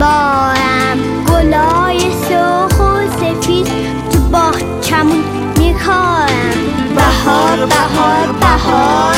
بارم گلای سرخ و سفید تو باغچمون میکارم. بهار بهار بهار